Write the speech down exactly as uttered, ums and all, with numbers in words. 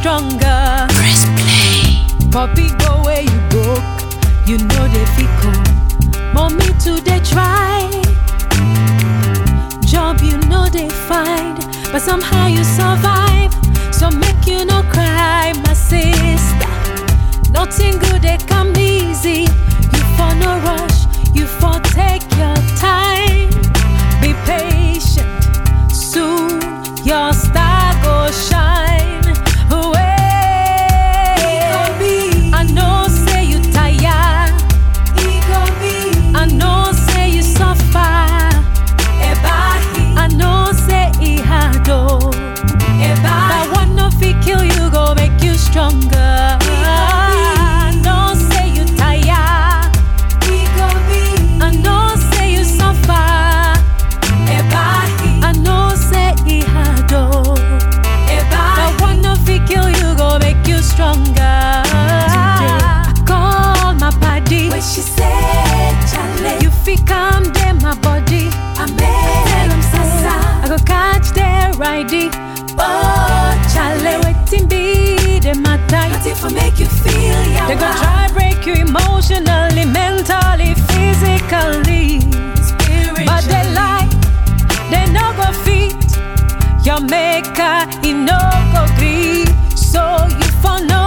stronger. Press play. Puppy go where you broke, you know they fit come. Mommy too they try. Job you know they find, but somehow you survive. So make you no cry, my sister. Nothing good they come easy. You for no rush, you for take your time. Be patient, soon your star go shine. Away. I know say you tired. I know say you suffer. I know say it hard oh. That one no fit kill you, go make you stronger. I know say you tired. I know say you suffer. I know say it hard oh. That one no fit kill you, go make you stronger. I call my body. When she said, Charlie, You fit calm down my body. I made them sasa. I go catch their riding. Oh, Chale Charlie, waiting be the matter. nothing for make you feel ya. They gon' try break you emotionally, mentally, physically. But they lie, they no go fit. Your maker, he no go gree. So you for no